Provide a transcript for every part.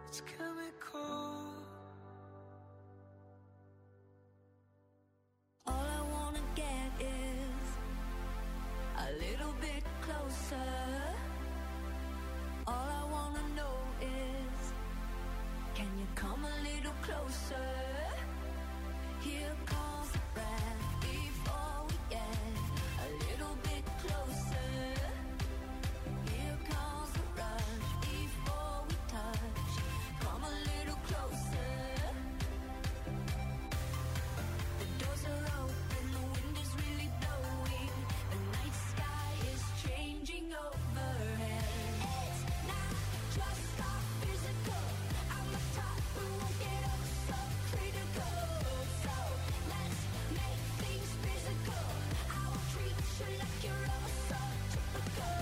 It's chemical. All I wanna get is a little bit closer. All I wanna know is, can you come a little closer? Here comes the breath before we get a little bit closer. Here comes the rush before we touch. Come a little closer. The doors are open, the wind is really blowing. The night sky is changing overhead. It's not just our physical. I'm a top who won't get up so critical. So let's make things physical. I will treat you like you're all so typical.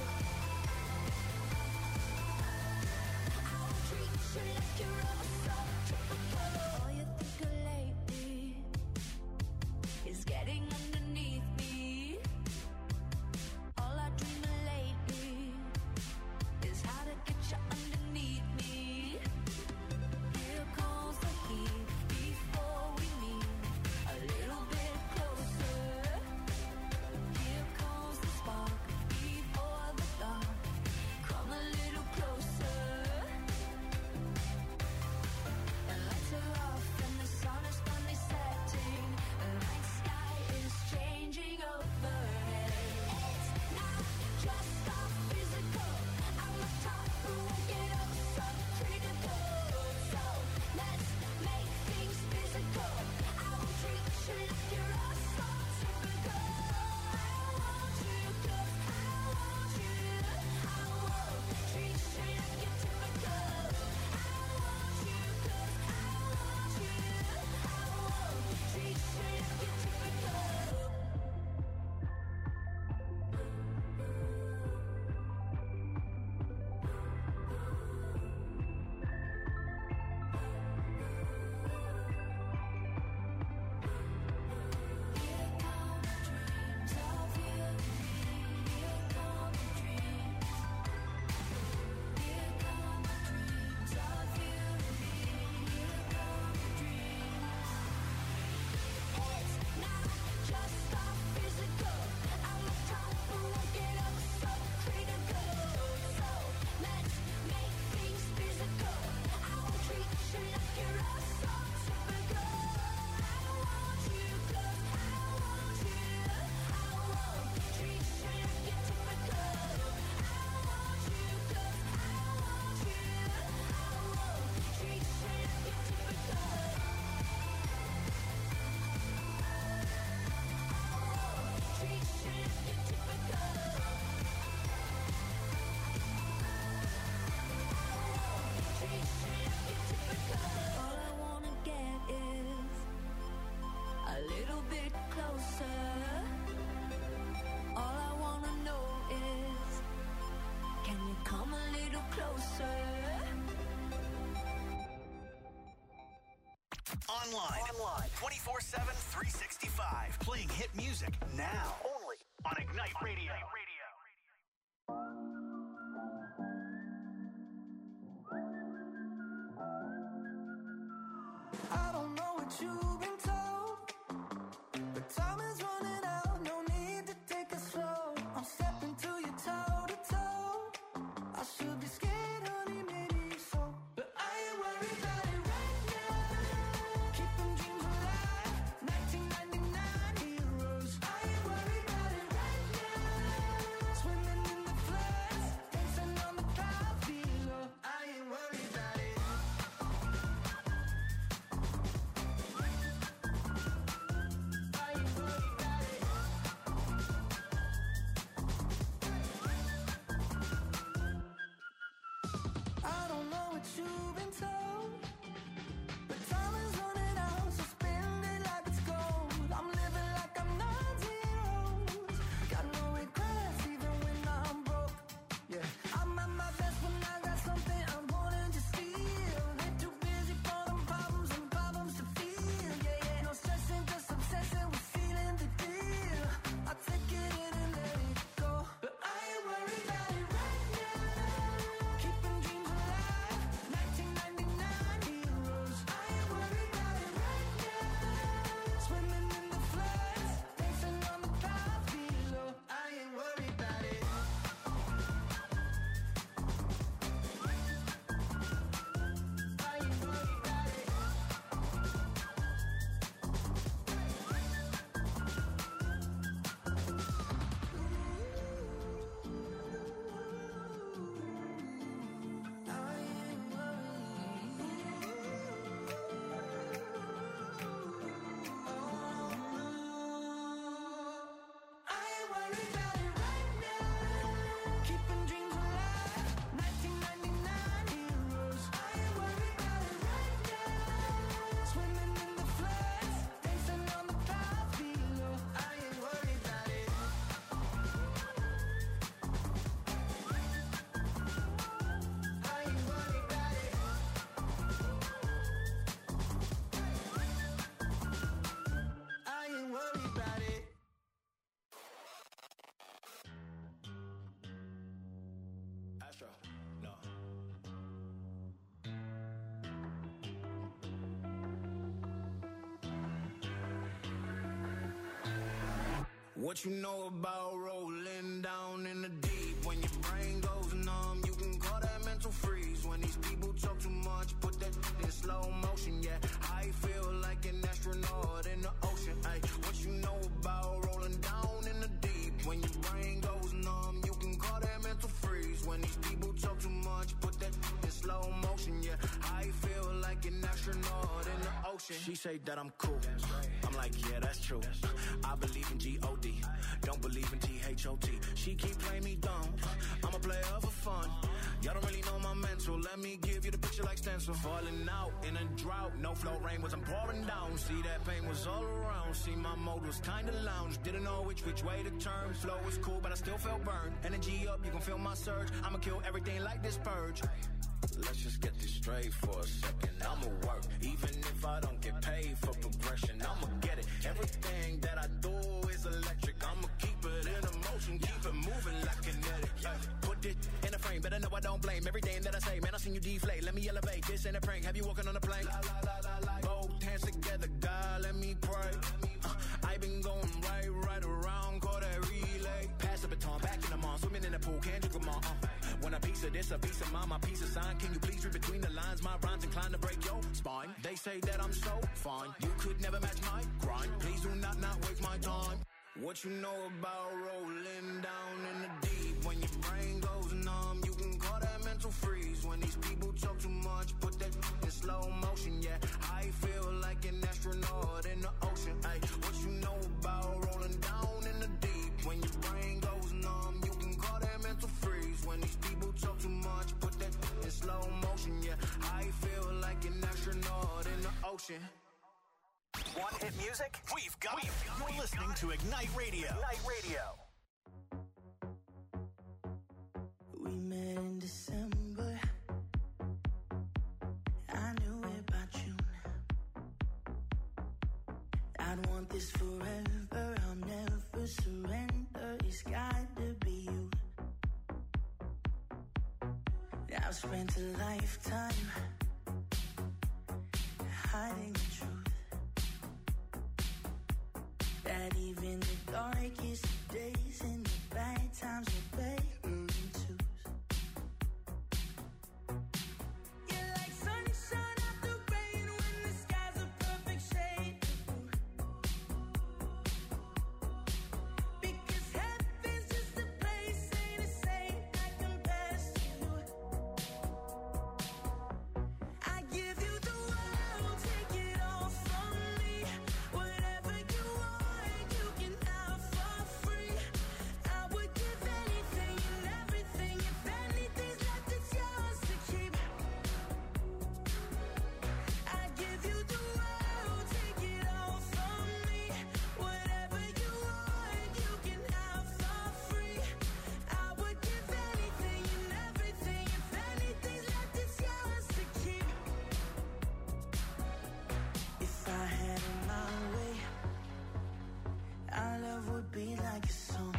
I will treat you like you're all so typical. All you think of lately is getting underneath me. All I dream of lately is how to get you underneath me. Here comes the heat before we meet a little bit closer. Here comes the spark before the dark. Come a little closer. The lights are off and the sun is finally setting. The night sky is changing overhead. It's not just our physical. I'm a top who won't get up so critical. So let's make things physical. I will treat you like you're all so typical. I want you 'cause I want you. I won't treat you like you're typical. I want you 'cause I want you. I won't treat you like you're typical. Here come dreams of you and me. Here come dreams. Here come dreams of you and me. Here come dreams. It's not just our physical. I'm a top who won't get up so critical. So let's make things physical. I will treat you like you're all so typical. I want you 'cause I want you. I won't treat you like you're typical. I want you 'cause I want you. I won't treat you like you're typical. Treat you like you're typical. Treat you like you're typical. All I wanna get is a little bit closer. All I wanna know is, can you come a little closer? Online 24/7, 365. Playing hit music now. Only on Ignite Radio. I don't know what you've been told, but time is running out. No need to take it slow. I'm stepping to you toe to toe. I should be scared, honey, maybe so, but I ain't worried about it right now. Keeping dreams alive, 1999 heroes. I ain't worried about it right now. Swimming in the floods, dancing on the cloud below. I ain't worried about it. I don't know what you've been told, but time is running out, so spend it like it's gold. I'm living like I'm 9 zeros. Got no regrets even when I'm broke. Yeah, I'm at my best when I got something I wanna just steal. Ain't too busy for them problems and problems to feel. Yeah, yeah, no stressing, just obsessing with feeling the deal. I take it in and let it go, but I ain't worried about it right now. Keeping dreams alive, 1999 extra. No. What you know about rolling down in the deep? When your brain goes numb, you can call that mental freeze. When these people talk too much, put that in slow motion, yeah. I feel like an astronaut in the ocean, ay. What you know about rolling down in the deep? When your brain goes numb, you can call that mental freeze. When these people talk too much, put that in slow motion, yeah. I feel like an astronaut in the ocean. She say that I'm cool. I'm like, yeah, that's true. I believe in G-O-D. Don't believe in T-H-O-T. She keep playing me dumb. I'm a player for fun. Y'all don't really know my mental. Let me give you the picture like stencil. Falling out in a drought. No flow rain wasn't pouring down. See, that pain was all around. See, my mode was kinda lounge. Didn't know which way to turn. Flow was cool, but I still felt burned. Energy up, you can feel my surge. I'ma kill everything like this purge. Let's just get this straight for a second. I'ma work, even if I don't get paid for progression. I'ma get it. Everything that I do is electric. I'ma keep it in motion, keep it moving like kinetic. Put it in a frame, better know I don't blame everything that I say. Man, I seen you deflate. Let me elevate. This ain't a prank. Have you walking on a plane? Both hands together, God, let me pray. I been going right around, call that relay. Pass the baton, back in the mall, swimming in the pool, can't drink them all. When a piece of this, a piece of mine, my piece of sign. Can you please read between the lines? My rhymes inclined to break your spine. They say that I'm so fine. You could never match my grind. Please do not waste my time. What you know about rolling down in the deep? When your brain goes numb, you can call that mental freeze. When these people talk too much, put that in slow motion, yeah. I feel like an astronaut in the ocean, ay. What you know about rolling down in the deep? When your brain goes numb, you can call that mental freeze. When these people talk too much, put that in slow motion, yeah. I feel like an astronaut in the ocean. Want hit music? We've got it. You're listening to Ignite Radio. Ignite Radio. We met in December. I knew it by June. I'd want this forever. I'll never surrender. It's got to be you. I've spent a lifetime hiding the truth. That even the darkest days and the bad times are better than twos. You're like sunshine after rain when the skies are perfect shade of blue. Because heaven's just a place, ain't a saint that compares to you. I give you the world, take it all from me. Whatever you want, you can have for free. I would give anything and everything. If anything's left, it's yours to keep. I give you the world, take it all from me. Whatever you want, you can have for free. I would give anything and everything. If anything's left, it's yours to keep. If I had it my way, our love would be like a song.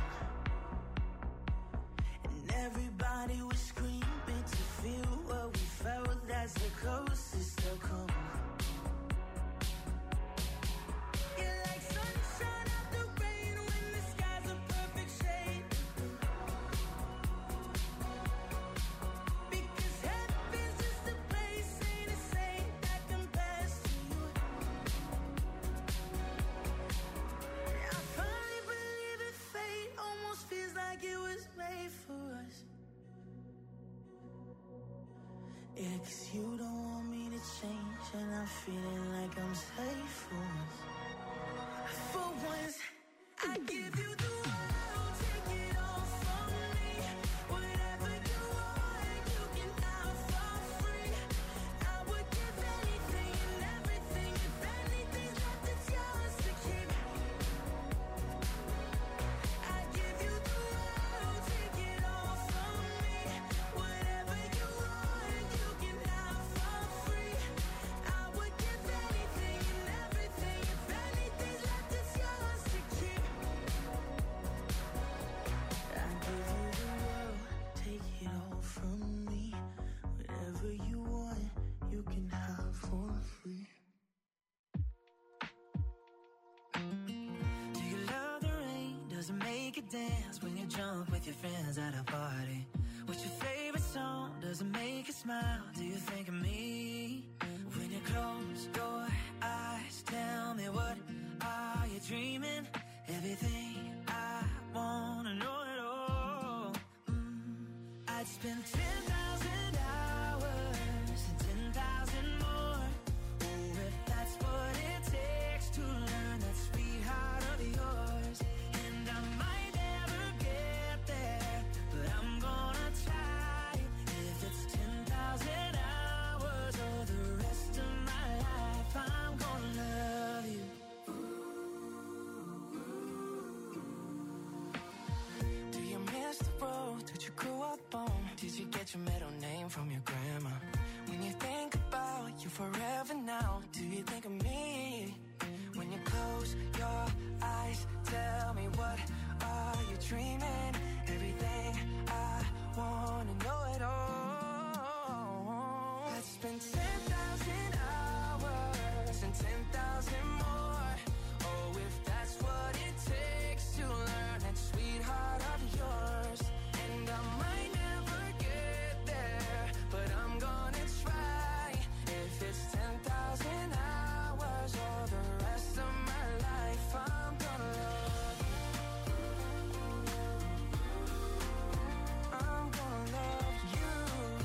And everybody would scream to feel what we felt. That's the closest they'll come. You're like sunshine after rain when the skies are perfect shade of blue. Because heaven's just a place, ain't a saint that compares to you. I finally believe that fate almost feels like it was made for us. Yeah, 'cause you don't want me to change, and I'm feeling like I'm safe for once. For once, I give you the world, take it all from me. Whatever you want, you can have for free. I would give anything and everything. If anything's left, it's yours to keep. I give you the world, take it all from me. Whatever you want, you can have for free. I would give anything and everything. If anything's left, it's yours to keep. dance when you're drunk with your friends at a party? What's your favorite song? Does it make you smile? Do you think of me? When you close your eyes, tell me what are you dreaming? Everything I wanna know it all. I'd spend 10,000 hours and 10,000 more. Oh, if that's what it takes to learn that sweet heart of yours. And I might never get there, but I'm gonna try. If it's 10,000 hours or the rest of my life, I'm gonna love you. Do you miss the road that you grew up on? Did you get your middle name from your grandma? When you think about you forever now, do you think of me? When you close your eyes, tell me what are you dreaming? Everything I wanna know it all. I'd spend 10,000 hours and 10,000 more. Oh, if that's what it takes to learn that sweetheart of yours. And I might never get there, but I'm gonna try. If it's 10,000 hours or the rest of my life, I'm gonna love you. I'm gonna love you.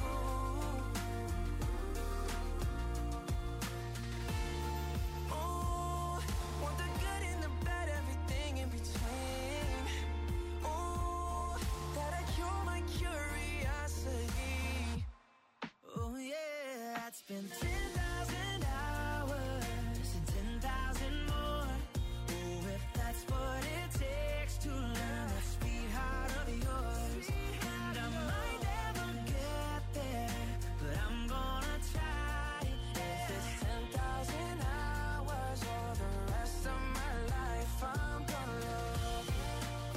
Oh, want the good and the bad, everything in between. Oh, that'll cure my curiosity. Oh yeah, I'd spend 10,000 hours and 10,000 more. Oh, if that's what it takes to learn that sweetheart of yours. And I might never get there, but I'm gonna try. If it's 10,000 hours or the rest of my life, I'm gonna love you.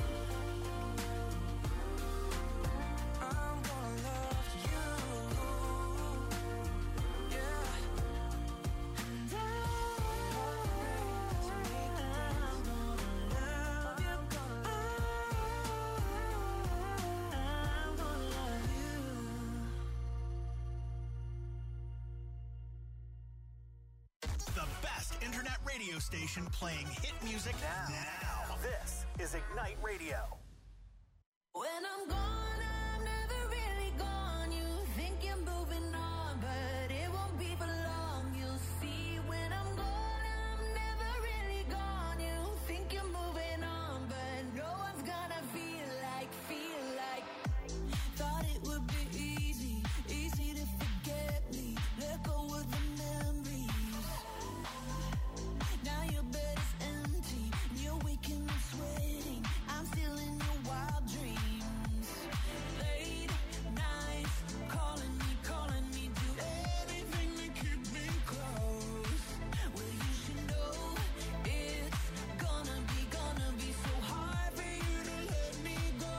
I'm gonna love you. Yeah. And I'm gonna love you. I'm gonna love you. The best internet radio station playing hit music now. This is Ignite Radio. When I'm gone, I'm never really gone. You think you're moving on, but it won't be for long. You'll see when I'm gone, I'm never really gone. You think you're moving on, but no one's gonna feel like. Thought it would be easy to forget me. Let go of the memories. Now your bed is empty, and you're waking up sweating. I'm still in your wild dreams. Late nights, calling me, do anything to keep me close. Well, you should know it's gonna be so hard for you to let me go.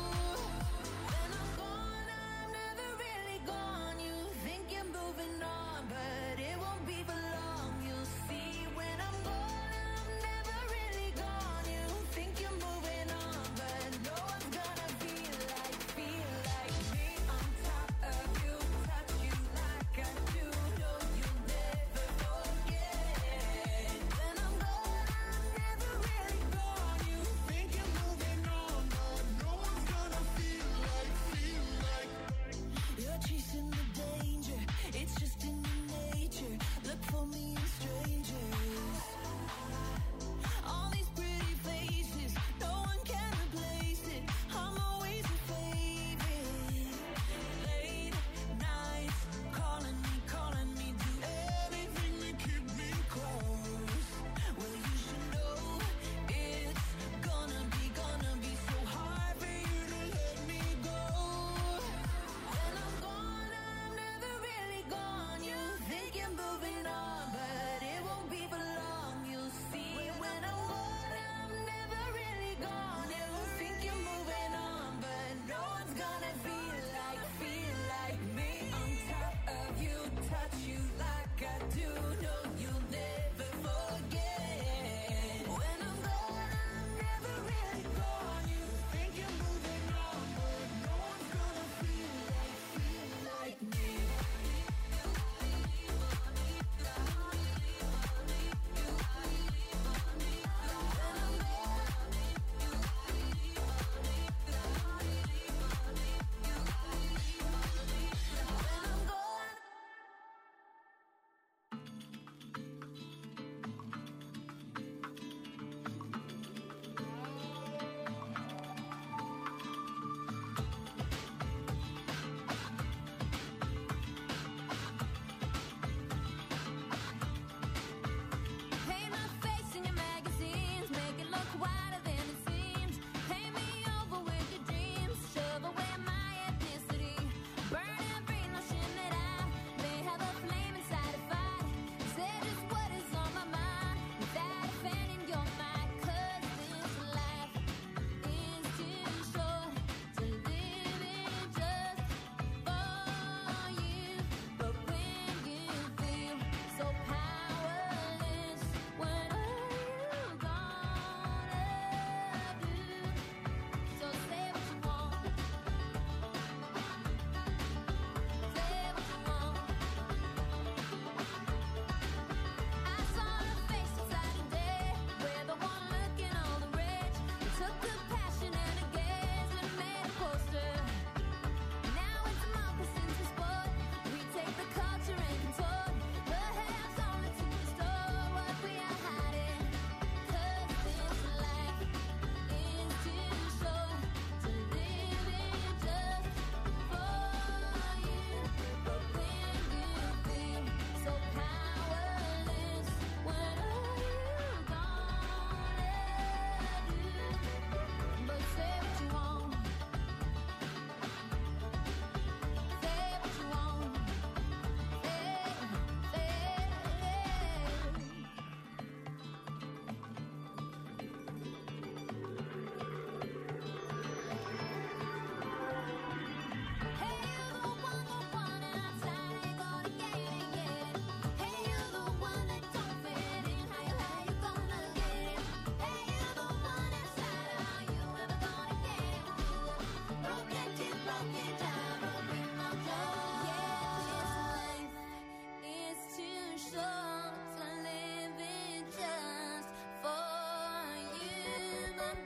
When I'm gone, I'm never really gone. You think you're moving on, but it won't be for long. You'll see when I'm gone, I'm never really gone. You think you're moving on, but no one's gonna feel like me on top of you, touch you like I do. No, you'll never forget. When I'm gone, I'm never really gone. You think you're moving on, but no one's gonna feel like. You're chasing the danger, it's just in your nature. Look for me in strangers. All these pretty faces, no one can replace it. I'm always your favorite. Late nights, calling me, do anything to keep me close. Well, you should know it's gonna be so hard for you to let me go. When I'm gone, I'm never really gone. You think you're moving on, but it won't be for long. You'll see when I'm gone, I'm never really gone. You think you're moving on, but no one's gonna feel like me on top of you, touch you like I do. No, you'll never forget. When I'm gone, I'm never really gone. You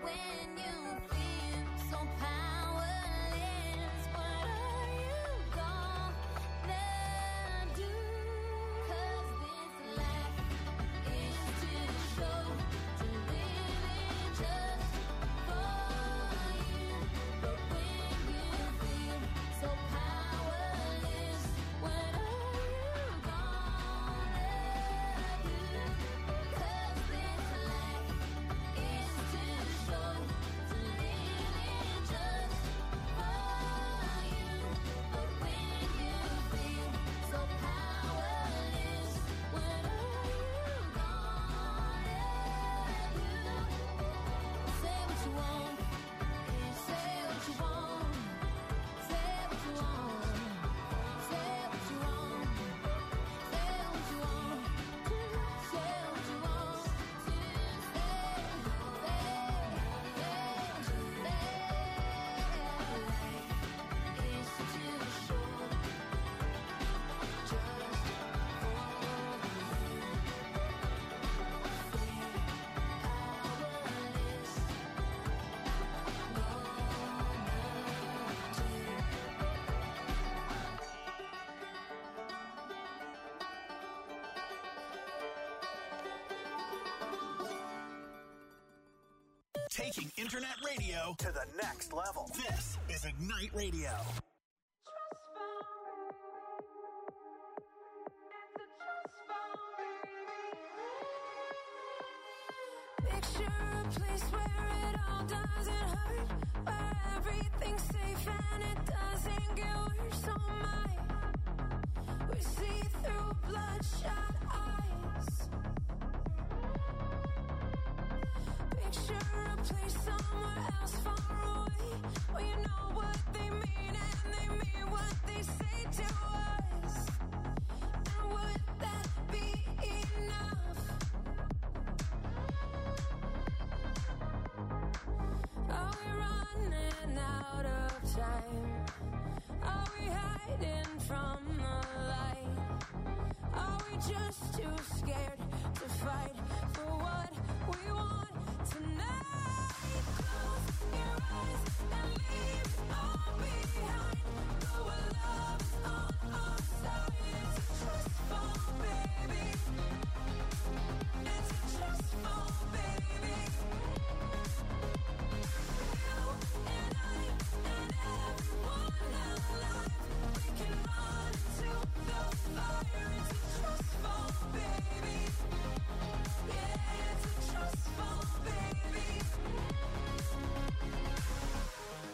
when you feel so powerless, what are you gonna do? 'Cause this life is too short to live it just for you. But when you feel so powerless, what are you gonna do? 'Cause this life is too short to live it just for you. But when you feel so powerless, what are you gonna do? Say what you want, say what you want, say what you want, say what you want, say what you want, say what you want to say, Life is too short just for you. Taking internet radio to the next level. This is Ignite Radio. Picture a place where it all doesn't hurt, where everything's safe and it doesn't get worse. Oh my, we see through bloodshot eyes. Picture a place somewhere else far away, where you know what they mean and they mean what they say to us. And would that be enough? Are we running out of time? Are we hiding from the light? Are we just too scared to fight for what we want tonight? Close your eyes and leave it all behind. Go where love is on our side. It's a trust fall, baby. It's a trust fall, baby. You and I and everyone alive, we can run into the fire. It's a trust fall, baby. Yeah, it's a trust fall, baby.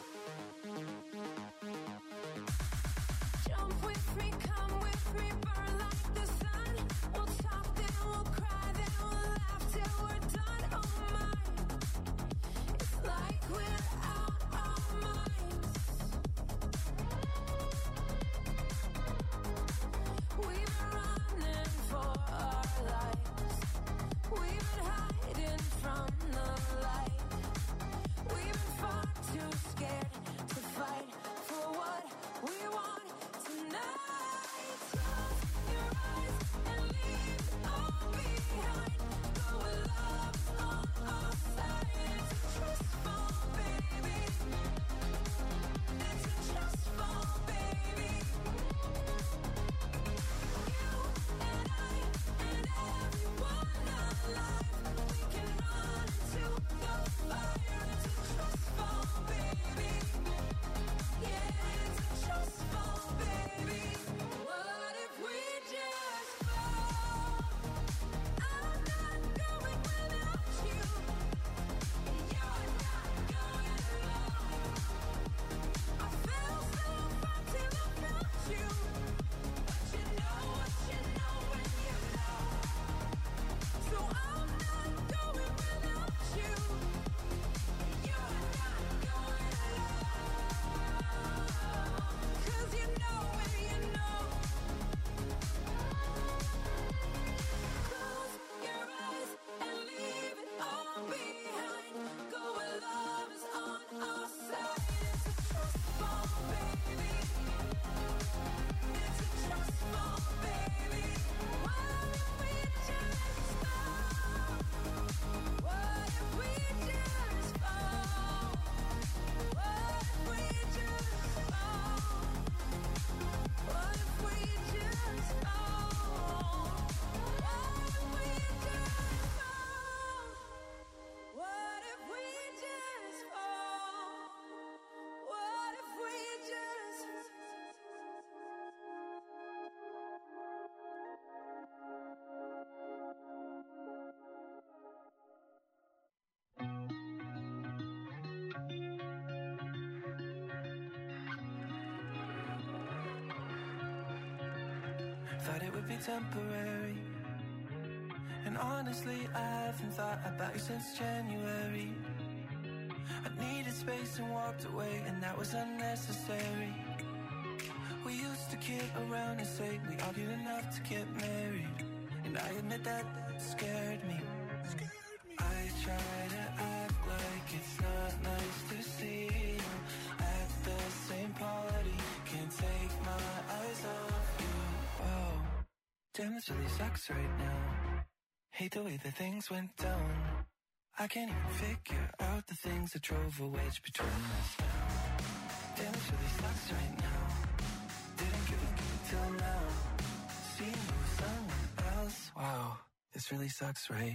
thought it would be temporary. And honestly, I haven't thought about you since January. I needed space and walked away, and that was unnecessary. We used to kid around and say we argued enough to get married, and I admit that scared me. I try to act like it's not nice to see you at the same party. Can't take my eyes off you. Whoa, damn, this really sucks right now. Hate the way that things went down. I can't even figure out the things that drove a wedge between us now. Damn, this really sucks right now. Didn't give a give till now. Seeing you with someone else. Wow, this really sucks, right?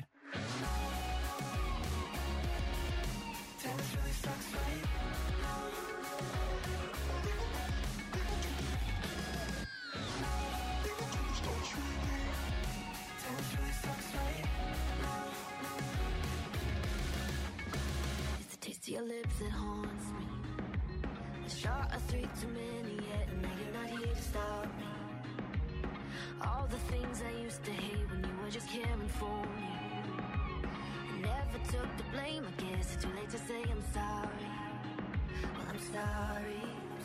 Damn, this really sucks, right? Damn, this really sucks, right? It's the taste of your lips that haunts me. A shot of 3 too many yet, and now you're not here to stop me. All the things I used to hate when you were just caring for me. I never took the blame, I guess it's too late to say I'm sorry. Well, I'm sorry.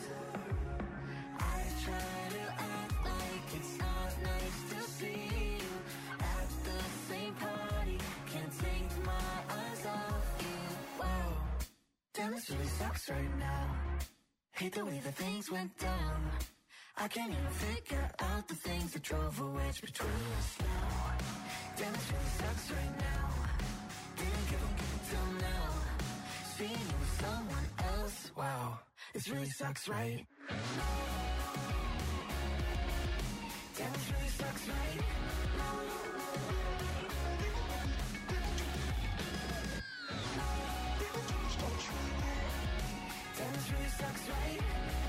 I try to act like it's not nice to see you at the same party. Can't take my eyes off you. Whoa, damn, this really sucks right now. Hate the way that things went down. I can't even figure out the things that drove a wedge between us now. Damn, this really sucks right now. Didn't give a give till now. Seeing you with someone else. Wow, this really sucks, right? Damn, this really sucks, right? Damn, this really sucks, right?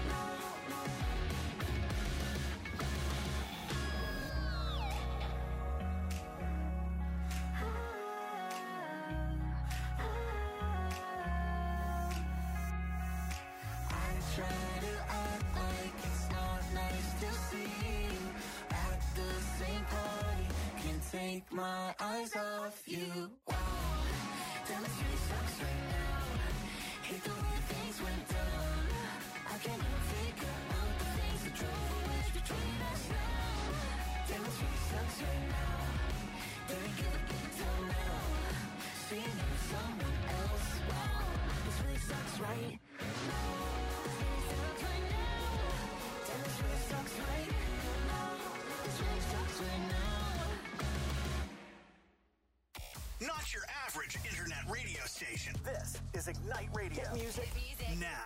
Try to act like it's not nice to see you at the same party. Can't take my eyes off you. Wow, damn, this really sucks right now. Hate the way things went down. I can't even figure out the things that drove a wedge between us now. Damn, this really sucks right now. Didn't give a give till now. Seeing you with someone else. Wow, this really sucks, right? Not your average internet radio station. This is Ignite Radio. Hit music now.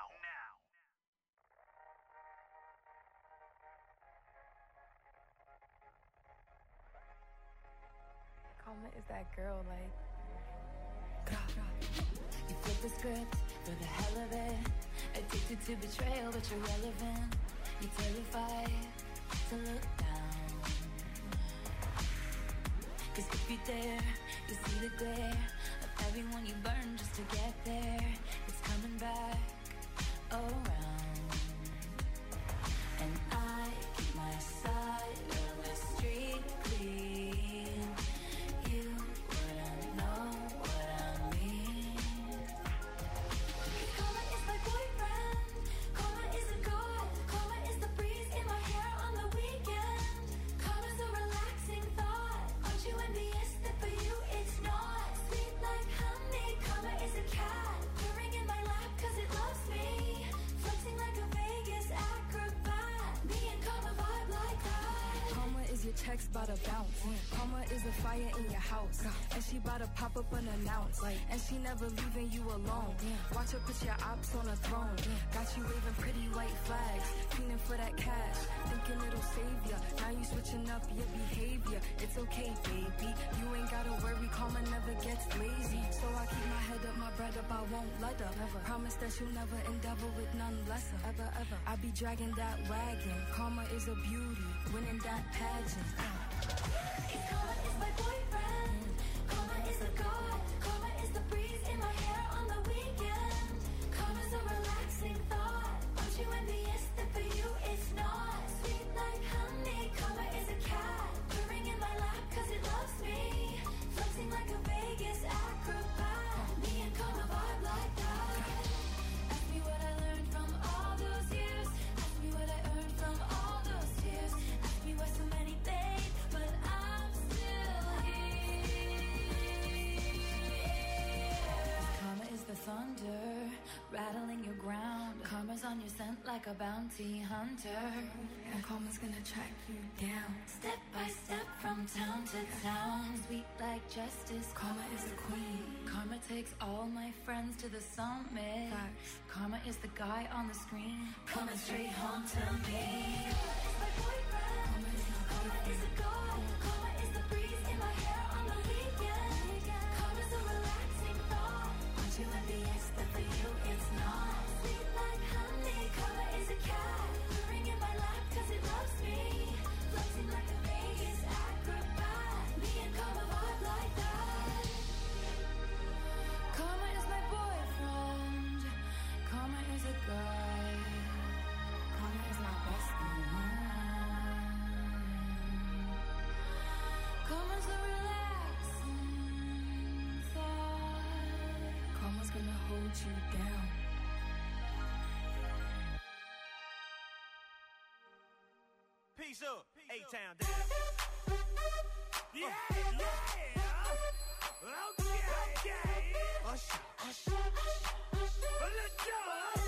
Karma is that girl, like. You flip the script for the hell of it. Addicted to betrayal, but you're relevant. You're terrified to look down. 'Cause if you dare, you see the glare of everyone you burn just to get there. It's coming back around. And I keep my side of the street clean. You wouldn't know what I mean. 'Cause karma is my boyfriend. Karma is a god. Karma is the breeze in my hair on the weekend. Karma's a relaxing thought. Aren't you envious that for you it's not? Sweet like honey. Karma is a cat purring in my lap 'cause it loves me. Flexing like a Vegas acrobat. Me and karma vibe like that. Karma is your checks bout to bounce. Karma is a fire in your house. And she bout to pop up unannounced. And she never leaving you alone. Watch her put your ops on a throne. Got you waving pretty white flags. Fiending for that cash. Thinking it'll save ya. Now you switching up your behavior. It's okay, baby. You ain't gotta worry. Karma never gets lazy. So I keep my head up, my bread up. I won't let her. Promise that you'll never endeavor with none lesser. Ever. I be dragging that wagon. Karma is a beauty. Winning that pageant. 'Cause karma is my boyfriend. Karma is a god. Karma is the breeze in my hair on the weekend. Karma's a relaxing thought. Aren't you envious that for you it's not? Sweet like honey. Karma is a you're sent like a bounty hunter. And karma's gonna track you down. Step by step from town to town. Sweet like justice, karma is the queen. Karma takes all my friends to the summit. Facts. Karma is the guy on the screen, coming straight home to me. Karma is my boyfriend. Karma is a god. Karma is the breeze in my hair on the weekend. Karma's a relaxing thought. Want you in the X, but for you it's not. Sweet like honey. Karma is a cat. Purring in my lap cause it loves me. Flexing like a Vegas acrobat. Me and Karma vibe like that. Karma is my boyfriend. Karma is a guy. Karma is my bestie. Karma's a relaxing thought. Karma's gonna hold you down. Peace up, A-Town down. Yeah, yeah. Okay. Usher. Let's go.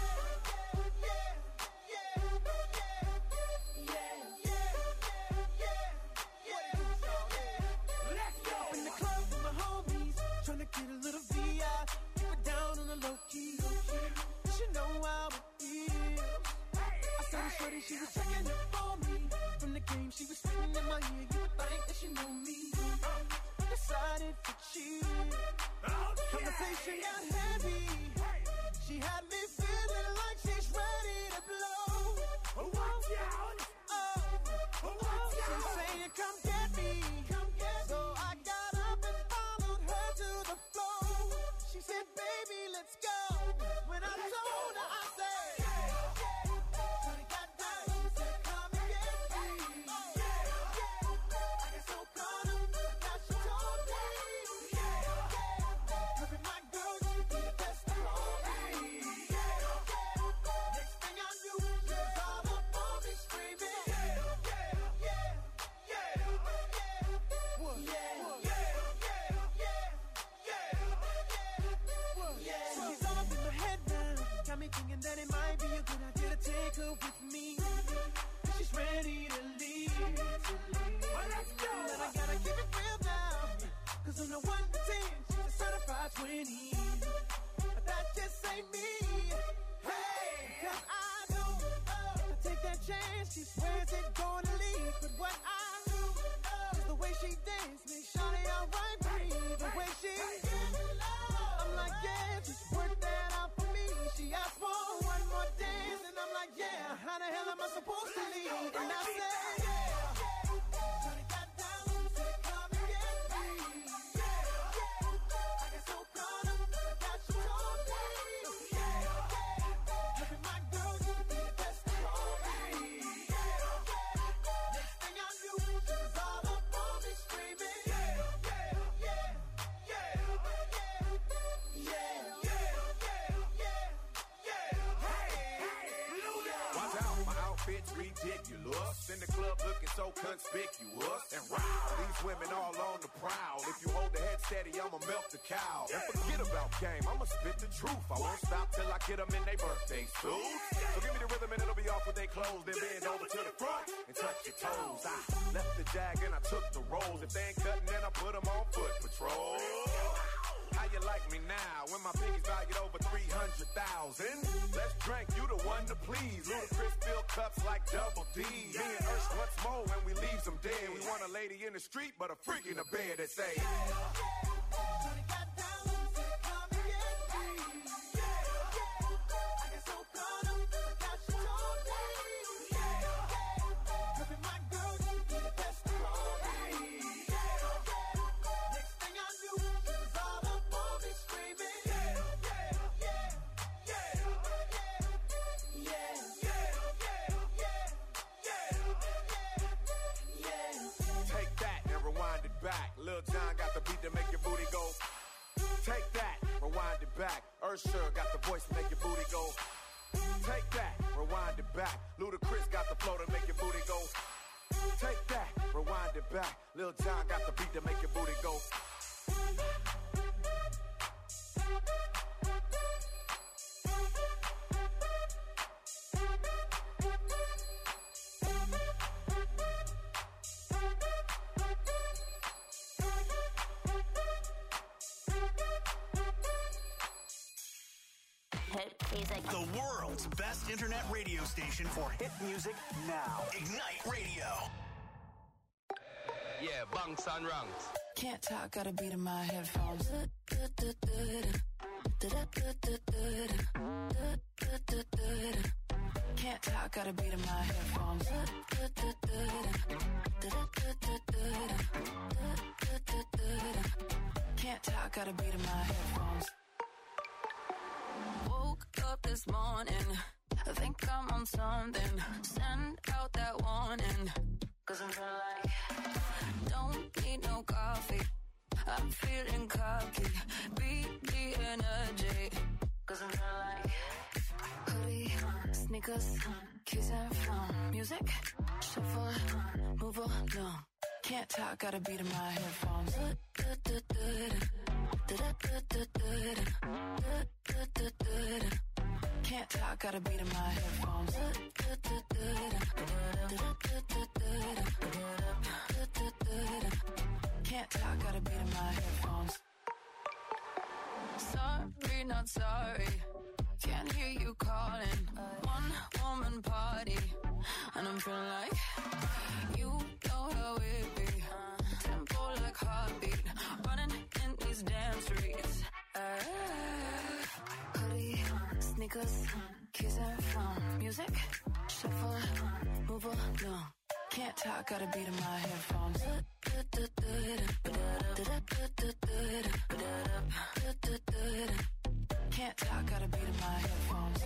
Let's go. In the club with my homies, tryna get a little VI. Keep it down on the low key. You should know how it is. I saw the shorty, she was checking up on me. From the game, she was spitting in my ear. You would think that she knew me. Decided to cheat. Conversation got heavy. She had me feeling like she's ready to blow. Watch out. She's saying, come get me. So I got up and followed her to the floor. She said, baby, let's go. When I told her, I said, shorty got down. She said, come and get me. I got so caught up, now she told me. Loving my girl, she be the best for me. Next thing I knew, she was all up on me screaming. She's all up in my head now. Got me thinking that it might be a good idea to take her with me. She's ready to leave. Let's go. But I gotta keep it real now. Cause on the 1 to 10, she's a certified 20. But that just ain't me. Hey, cause I know if I take that chance, she swears it's gonna leave. But what I do is the way she dance makes Shawty alright with me. The way she I'm like, yeah, just work that out for me. She asked for one more dance, and I'm like, yeah, how the hell am I supposed to leave? And I said, yeah. Shawty got down, said, come and get me. I got so caught up, that she told me. Loving my girl, she be the best for me. Next thing I knew, she was all up on me screaming. Watch out, my outfit's ridiculous. In the club looking so conspicuous. And wow, these women all on the prowl. If you hold the head steady, I'ma melt the cow. And forget about game, I'ma spit the truth. I won't stop till I get them in their birthday suits. So give me the rhythm and it'll be off with their clothes. Then bend over to the front and touch your toes. I left the jag and I took the rolls. If they ain't cutting, then I put them on foot patrol. How you like me now when my pinky's valued over 300,000? Let's drink, you the one to please. Ludacris fill cups like Double D. Me and Ursh once more when we leave them dead. We want a lady in the street, but a freak in the bed that say, Shawty got down, said, come and get me. I got so caught up, that she told me. Loving my girl, she be the best for me. Next thing I knew, she was all up on me screaming. take that and rewind it back. Lil Jon got the beat to make your booty go. Take that, rewind it back. Usher got the voice to make your booty go. Take that, rewind it back. Ludacris got the flow to make your booty go. Take that, rewind it back. Lil Jon got the beat to make your booty go. The world's best internet radio station for hit music now. Ignite Radio. Yeah, bunks and ranks. Can't talk, gotta beat in my headphones. Can't talk, gotta beat in my headphones. Can't talk, gotta beat in my headphones. Woke up this morning, I think I'm on something. Send out that warning, 'cause I'm feeling like don't need no coffee. I'm feeling cocky, beat the energy, 'cause I'm feeling like hoodie, sneakers, keys and phone, music, shuffle, move along. Can't talk, gotta beat in my headphones. Can't talk, gotta beat in my headphones. Can't talk, gotta beat in my headphones. Sorry, not sorry. Can't hear you calling. One woman party, and I'm feeling like you know how it be. Tempo like heartbeat, running in these damn streets. Hoodie, sneakers, keys and phone, music, shuffle, move along. Can't talk, gotta beat in my headphones. Can't talk, gotta beat in my headphones.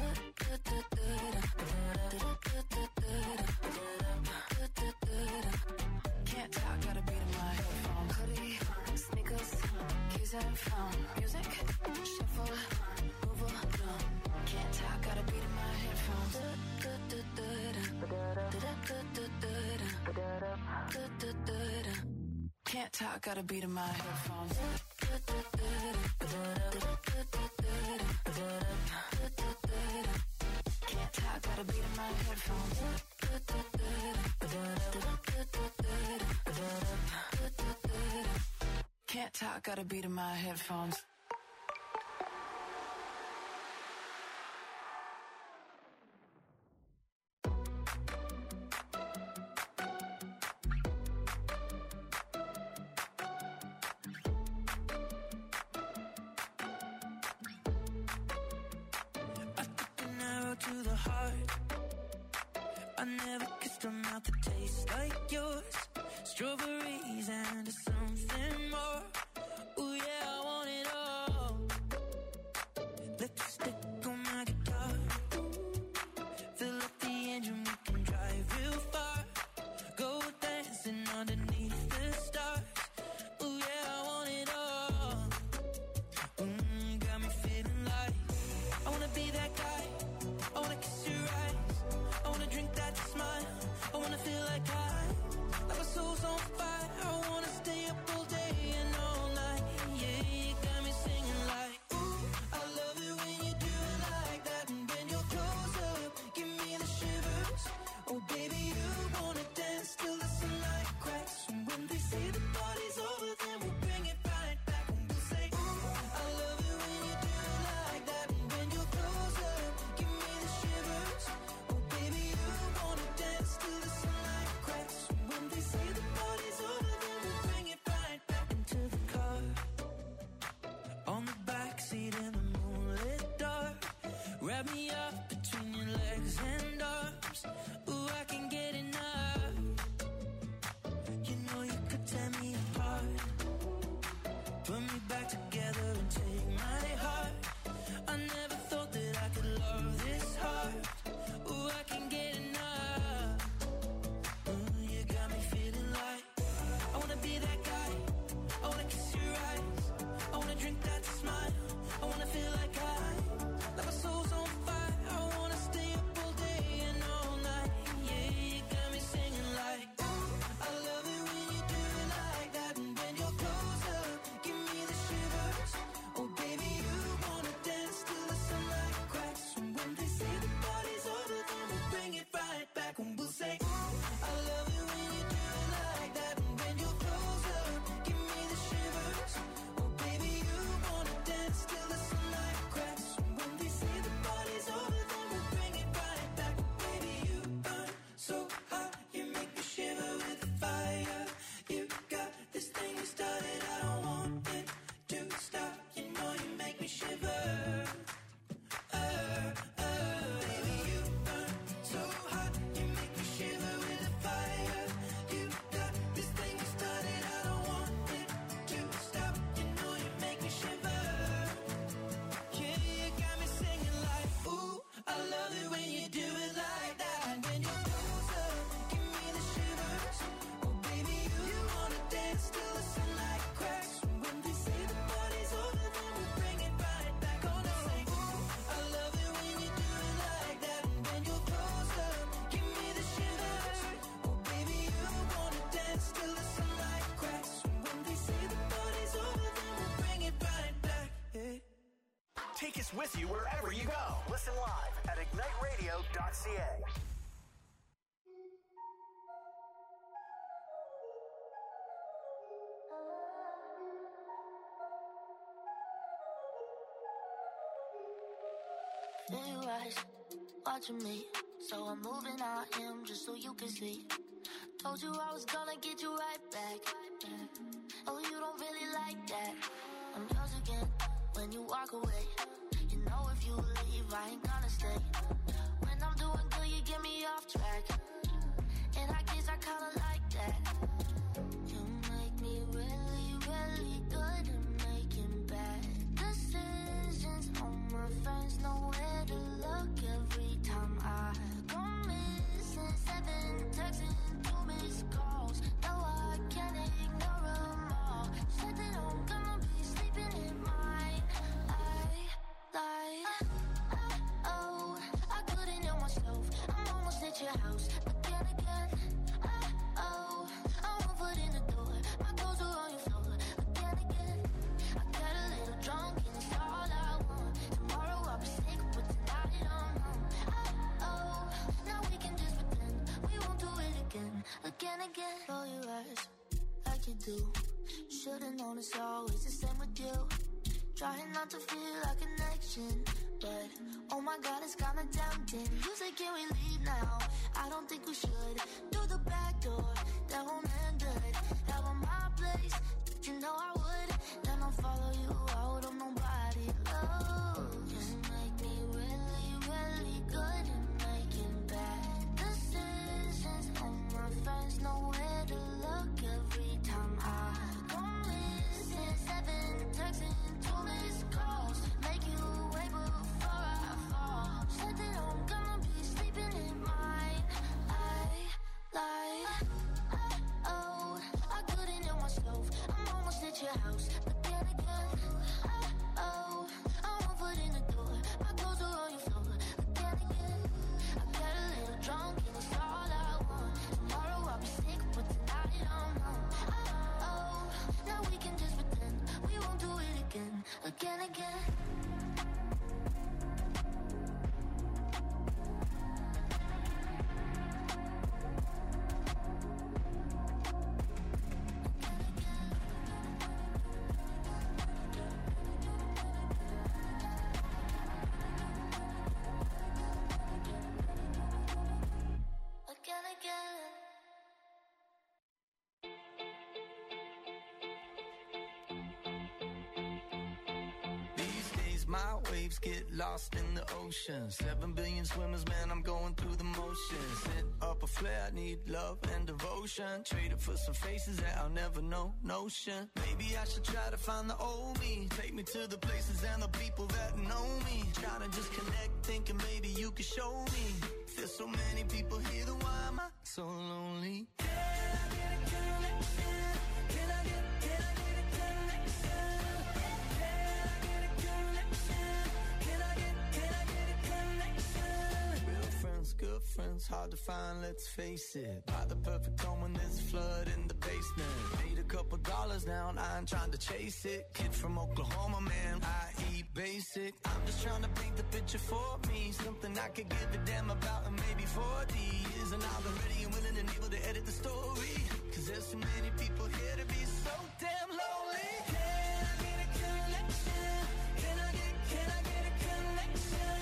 Can't talk, gotta beat in my headphones. Hoodie, sneakers, keys and phone, music, shuffle, move along. Can't talk, gotta beat in my headphones. Can't talk, gotta beat in my headphones. Can't talk, gotta beat in my headphones. Can't talk, gotta beat in my headphones. To the heart, I never kissed a mouth that tastes like yours. Strawberries and something more. Ooh yeah, I want it all. Lipstick on my guitar. Fill up the engine, we can drive real far. Go dancing underneath the stars. Ooh yeah, I want it all. Got me feeling like I wanna be that guy. I wanna kiss your eyes, I wanna drink that smile, I wanna feel like my soul's on fire, I wanna stay up all day and all night, yeah, you got me singing like, ooh, I love it when you do it like that, and when you're close up, give me the shivers, oh baby, you wanna dance till the sunlight cracks, and when they say the party's over, then we'll bring it right back, and we'll say, ooh, I love it when you do it like that, and when you're close up, give me the shivers, oh baby, you wanna dance till the sunlight cracks, and when they say the party's over, then we'll bring it right back into the car, on the backseat in the moonlit dark, wrap me up between your legs and arms, ooh, I can get enough, you know you could tear me us with you wherever you go. Listen live at igniteradio.ca. Feel your eyes watching me, so I'm moving on him just so you can see. Told you I was gonna get you right back. Oh, you don't really like that. I'm yours again when you walk away. You know if you leave, I ain't gonna stay. When I'm doing good, you get me off track. And I guess I kinda like that. You make me really, really good at making bad decisions. All my friends know where to look every time I go missing. 7 texts and 2 missed calls. No, I can't ignore them all. Said that I'm gonna be sleeping in mine. Oh, I couldn't help myself. I'm almost at your house again. Oh, I'm 1 foot in the door. My clothes are on your floor again. I got a little drunk and it's all I want. Tomorrow I'll be sick, but tonight I'm home. Oh, now we can just pretend we won't do it again. Roll your eyes like you do. Should've known it's always the same with you. Trying not to feel a connection, but oh my God, it's kinda tempting. You say, can we leave now? I don't think we should. Through the back door, that won't end good. Have on my place, you know I would. Then I'll follow you out of nobody. Oh, you make me really, really good at making bad decisions. All my friends know where to look every time I go missing. 7 texts and 2 missed calls. Make you wait before I fall. Said that I'm gonna be sleeping in mine. Oh, I couldn't help myself. I'm almost at your house again. Oh, I'm 1 foot in the door. My clothes are on your floor again. I got a little drunk and it's all I want. Tomorrow I'll be sick, but tonight I'm home. Oh, now we can just pretend we won't do it again. My waves get lost in the ocean. 7 billion swimmers, man, I'm going through the motions. Set up a flare, I need love and devotion. Trade it for some faces that I'll never know, notion. Maybe I should try to find the old me. Take me to the places and the people that know me. Try to just connect, thinking maybe you could show me. There's so many people here, then why am I so lonely? Can I get a connection? Can I get a connection? Good friends, hard to find, let's face it. Buy the perfect home when there's a flood in the basement. Made a couple dollars now, I ain't trying to chase it. Kid from Oklahoma, man, I eat basic. I'm just trying to paint the picture for me. Something I could give a damn about in maybe 40 years. And I'll be ready and willing and able to edit the story. Cause there's so many people here to be so damn lonely. Can I get a connection? Can I get a connection?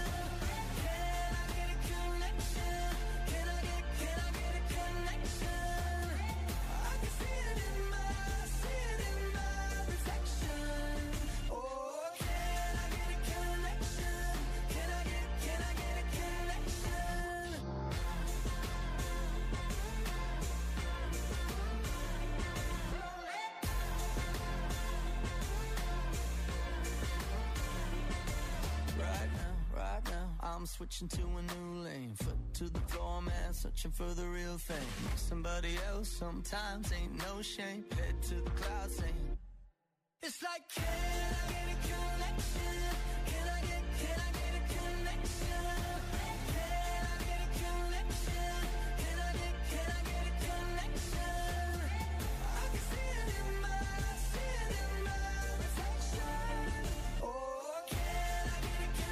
I'm switching to a new lane. Foot to the floor, man, searching for the real thing. Somebody else sometimes ain't no shame. Head to the clouds saying, it's like, can I get a connection? Can I get a connection? Can I get a connection? Can I get a connection? I can see it in my reflection. Oh, can I get a connection?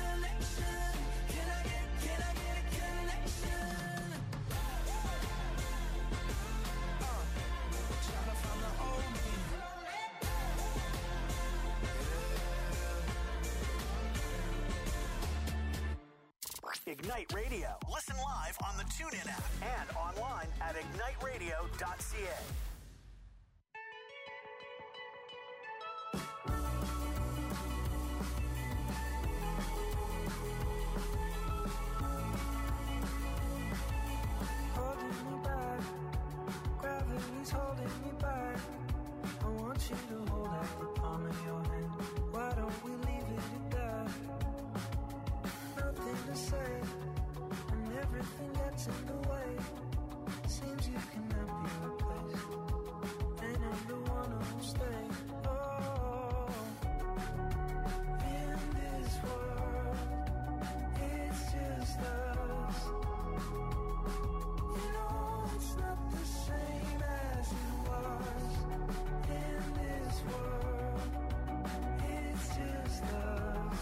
Ignite Radio. Listen live on the TuneIn app and online at igniteradio.ca. Holding me back, gravity's holding me back. I want you to hold out the palm of your hand. Why don't we leave it at that? Nothing to say, and everything gets in the way. Seems you cannot be replaced, and I'm the one who'll stay. Oh, in this world, it's just us. You know it's not the same as it was. In this world, it's just us.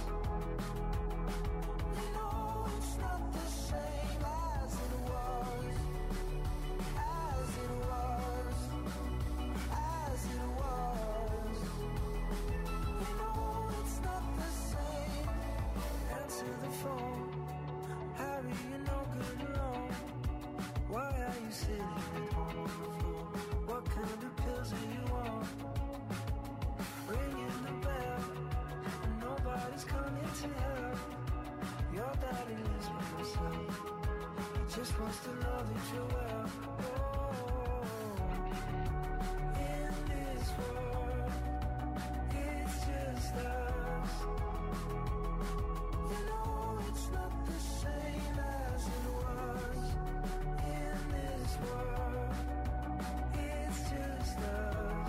You know it's not the same as it was. As it was. As it was. You know it's not the same. Answer the phone. Harry, you're no good alone. Why are you sitting at home on the floor? What kind of pills are you on? Ringing the bell, and nobody's coming to help. Your daddy lives by himself. He just wants to know that you're well. Oh, in this world, it's just us. You know it's not the same as it was. In this world, it's just us.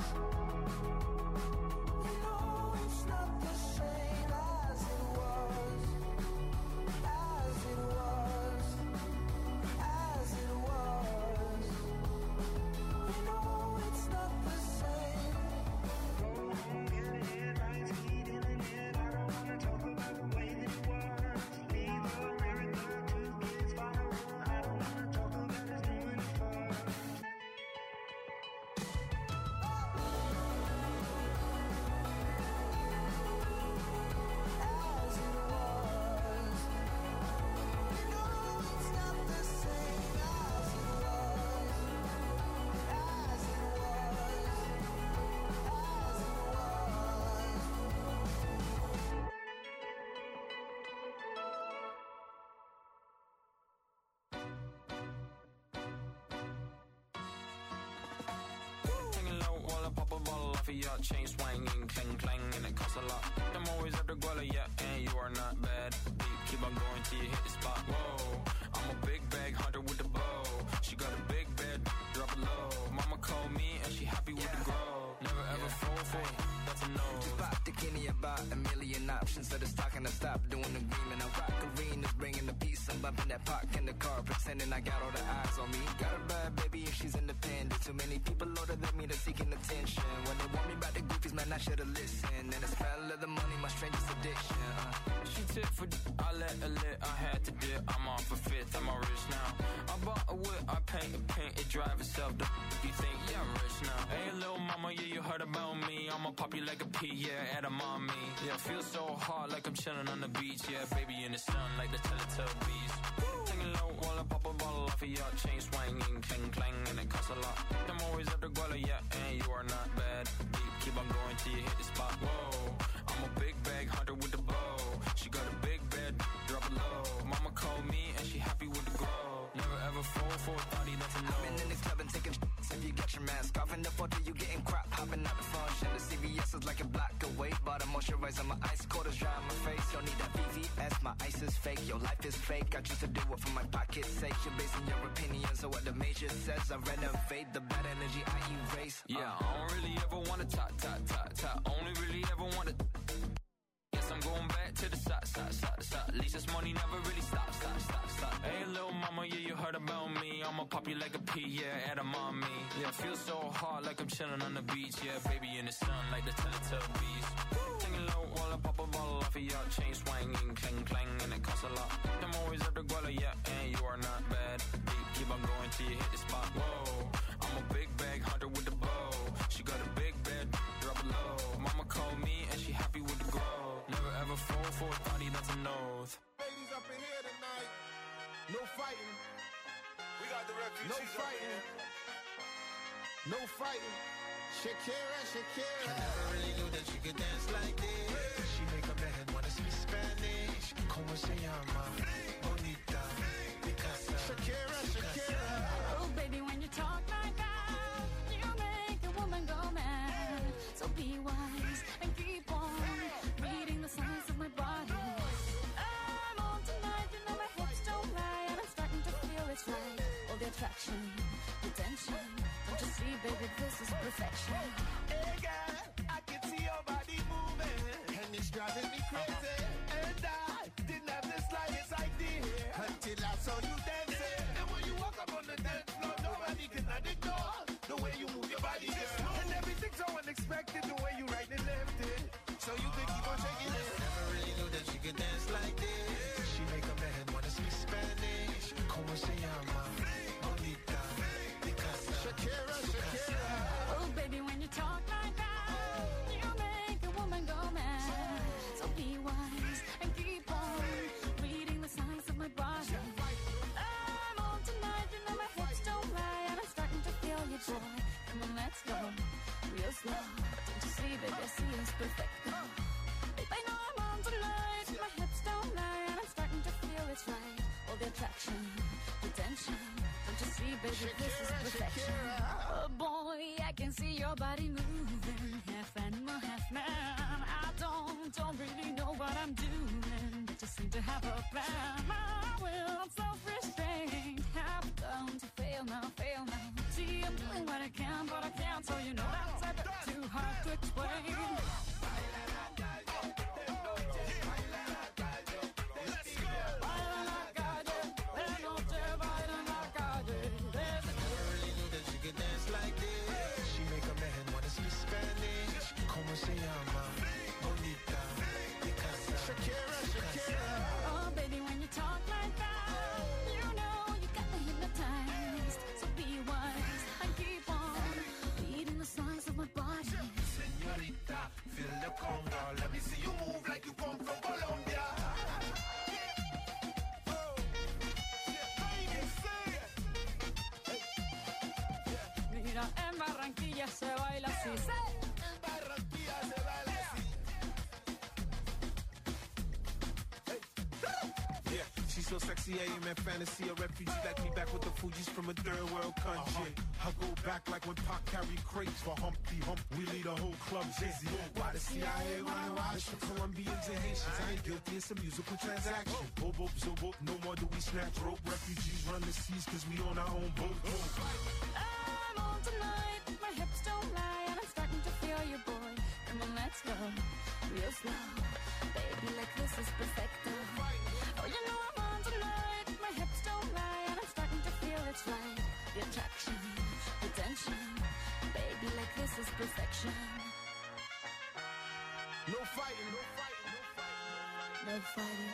You know it's not the same as it was. As it was. As it was. You know it's not the same. Go home, get a headlights, heat in the head. I don't wanna talk about the way that it was. Leave America, 2 kids follow. I don't wanna talk about us doing it first. As it was. You know it's not the same as it was. As it was. As it was. Hanging low while I pop a bottle off of your chain swinging, clang clang, and it costs a lot. I'm always after Guala, yeah, and you are not bad. Deep, keep on going till you hit the spot. Whoa, I'm a big bag hunter with the bow. She got a big bed, drop it low. Mama called me and she happy with the grow. Never ever fall for it, that's a no. Just pop the Kenny about a million options. So the stock and I stop doing the agreement. I rock arenas, bringing the peace. I'm bumping that park in the car, pretending I got all the eyes on me. Got a bad baby and she's independent. Too many people older than me, they're seeking attention. When they want me about the goofies, man, I should've listened. And the smell of the money, my strangest addiction. She tip for I let her lit, I had to dip. I'm off a fifth, I'm all rich now. I bought a whip, I paint it drive itself. The you think, yeah, I'm rich now. Hey, little mama, yeah, you heard about me. I'ma pop you like a pea, yeah, at a mommy. Yeah, I feel so hot like I'm chilling on the beach. Yeah, baby in the sun like the Teletubbies. Hanging low while I pop a bottle off of your chain swinging, clang clang, and it costs a lot. I'm always after Guala, yeah, and you are not bad. Deep, keep on going till you hit the spot. Whoa, I'm a big bag hunter with the bow. She got a big bed, drop it low. Mama called me and she happy with the grow. Never ever fall for a thotty, that's a no. I've been in this club and taking shots. If you got your mask off in the photo, you getting crap. Hopping out the function. The CVS is like a block away. Bought a moisturizer, my ice cold is dry on my face. Don't need that VVS, my ice is fake. Your life is fake. I choose to do it for my pocket's sake. You're basing your opinions on what the major says. I renovate the bad energy I erase. Yeah, I don't really ever wanna top. Only really ever wanna. Yes, I'm going back to the side. At least this money never really stops. Hey, little mama, yeah, you heard about me. I'ma pop you like a pea, yeah, at a mommy. Yeah, I feel so hot like I'm chilling on the beach. Yeah, baby in the sun like the Teletubbies. Hanging low while I pop a bottle off of your chain swinging, clang clang, and it costs a lot. I'm always after Guala, yeah, and you are not bad. Deep, keep on going till you hit the spot. Whoa, I'm a big bag hunter with the bow. She got a big bed, drop it low. Mama called me and she happy with the grow. Never ever fall for a thotty, that's a no. Ladies up in here tonight. No fighting. We got the refugees. No fighting. No fighting. Shakira, Shakira. I never really knew that she could dance like this. She make a man wanna speak Spanish. Como se llama? Bonita. Picasa. Shakira, Shakira. Oh, baby, when you talk like that, you make a woman go mad. So be wise and keep on reading the signs of my body. I'm on tonight, you know my hips don't lie, and I'm starting to feel it's right. All the attraction, the tension. Don't you see, baby, this is perfection. Hey girl, I can see your body moving, And it's driving me crazy. and I didn't have the slightest idea Until I saw you dancing. And when you walk up on the dance floor, nobody can ignore the way you move your body, girl. And everything's so unexpected, the way you right and left it. So you can keep on shaking it. Never really knew that she could dance like this. She make a man wanna speak Spanish. Como se llama? Bonita. Picasa. Shakira, Shakira. Oh, baby, when you talk like that, you make a woman go mad. So be wise and keep on reading the signs of my body. I'm on tonight, you know my hips don't lie, and I'm starting to feel you, boy. Come on, let's go real slow. Don't you see, baby, I see it's perfect. Babe, I know I'm on tonight, my hips don't lie, and I'm starting to feel it's right. All the attraction, the tension. Don't you see, baby, this is perfection. Oh boy, I can see your body moving, half animal, half man. I don't really know what I'm doing, but just seem to have a plan. My will, self-restraint, have come to fail now. See, I'm doing what I can, but I can't, so you know that's a bit too hard to explain. Dance like this. She make a man wanna speak Spanish. Como se llama? Bonita. Picasa. Shakira, Shakira. Oh, baby, when you talk like that, you know you got me hypnotized. So be wise and keep on reading the signs of my body. Señorita, feel the conga. Let me see you move like you come from Colombia. Mira, en Barranquilla se baila así. En Barranquilla se baila así. Yeah, she's so sexy, I am fantasy. A refugee like me back with the Fugees from a third world country. I go back like when Pac carried crates for Humpty Hump. We lead a whole club dizzy. Why the CIA wanna watch the Colombians and Haitians? I ain't guilty, it's a musical transaction. Boop, boop, zo, boop, no more do we snatch rope. Refugees run the seas cause we on our own boat. I'm on tonight, my hips don't lie, and I'm starting to feel you, boy. Come on, let's go real slow. Baby, like this is perfecto. Oh, you know I'm on tonight, my hips don't lie, and I'm starting to feel it's right. The attraction, the tension. Baby, like this is perfection. No fighting, no fighting, no fighting. No fighting.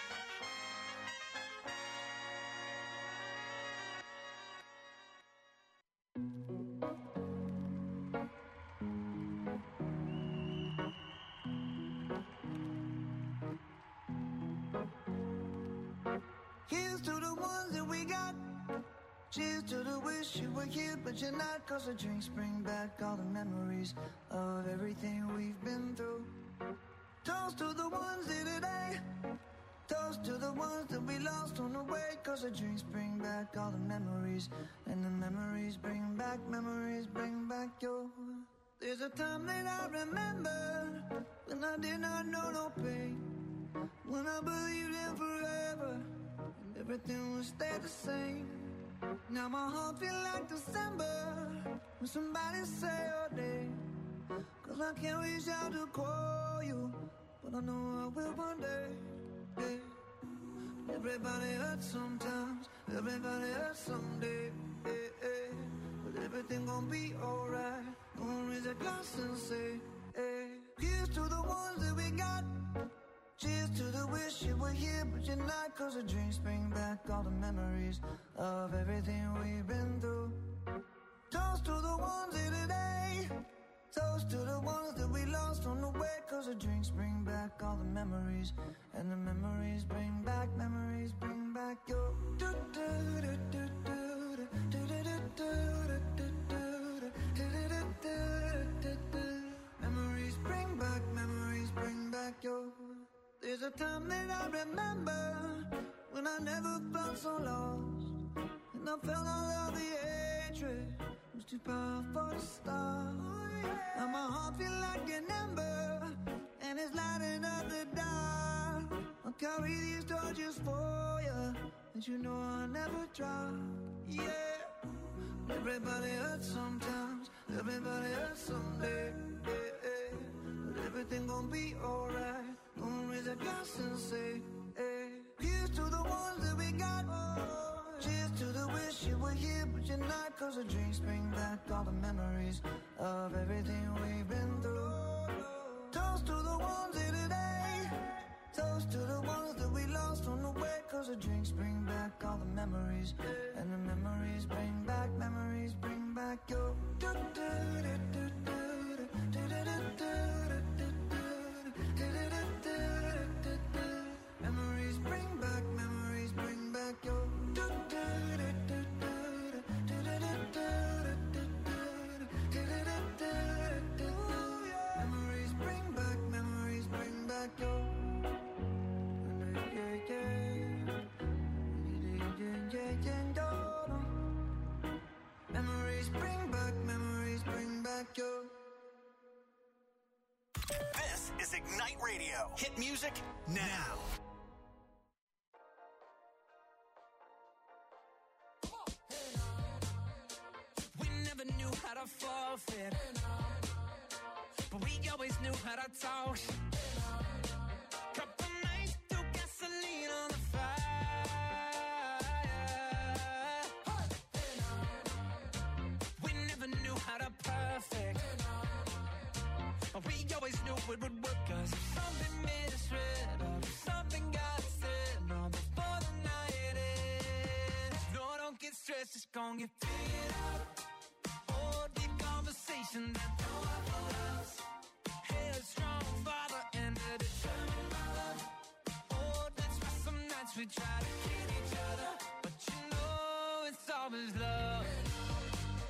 Here's to the ones that we got. Cheers to the wish you were here, but you're not. Cause the drinks bring back all the memories of everything we've been through. Toast to the ones here today. Toast to the ones that we lost on the way. Cause the drinks bring back all the memories. And the memories bring back your. There's a time that I remember when I did not know no pain. When I believed in forever and everything would stay the same. Now my heart feel like December when somebody say your name. Cause I can't reach out to call you, but I know I will one day. Yeah. Everybody hurts sometimes, everybody hurts someday. Yeah. But everything gon' be alright. Gonna raise a glass and say, hey. Here's to the ones that we got. Cheers to the wish you were here, but you're not. Cause the drinks bring back all the memories of everything we've been through. Toast to the ones here today. Toast to the ones that we lost on the way. Cause the drinks bring back all the memories. And the memories bring back your. There's a time that I remember when I never felt so lost, and I felt all of the hatred was too powerful to stop. Now my heart feel like an ember, and it's lighting up the dark. I'll carry these torches for you, and you know I'll never drop. Yeah, everybody hurts sometimes, everybody hurts someday. Yeah, yeah. But everything gon' be alright. Gonna raise a glass and say, hey, here's to the ones that we got. Cheers to the wish you were here, but you're not. Cause the drinks bring back all the memories of everything we've been through. Toast to the ones here today. Toast to the ones that we lost on the way. Cause the drinks bring back all the memories, and the memories bring back your memories bring back your memories bring back your memories bring back your. This is Ignite Radio. Hit music now. We never knew how to forfeit, but we always knew how to talk. Couple nights threw gasoline on the fire. We never knew how to perfect, but we always knew it would work. Cause if something made us red, or if something got said, no, before the night ends. No, don't get stressed, it's gon' get figured out. Oh, deep conversation that no one else. Headstrong father and a determined mother. Oh, that's why some nights we try to keep